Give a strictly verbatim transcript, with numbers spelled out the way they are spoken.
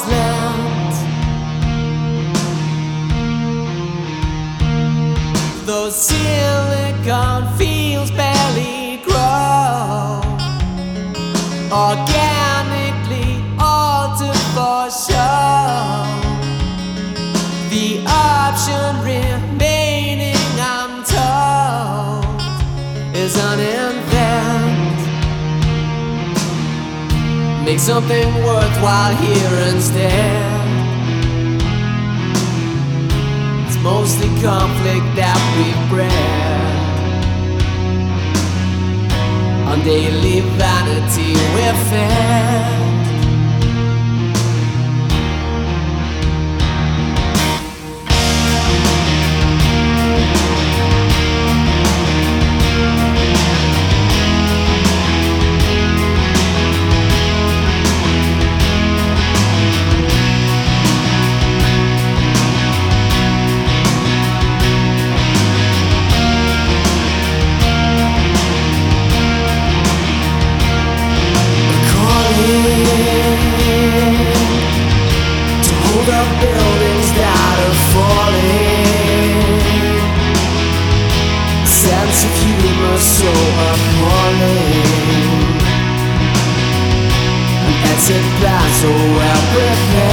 land. Those silicon fields barely grow, organically altered for show. The option remaining, I'm told, is an invent. Make something worthwhile here instead. It's mostly conflict that we've bred. On daily vanity we're fed. Buildings that are falling, sense of humor so appalling, an exit plan so well prepared.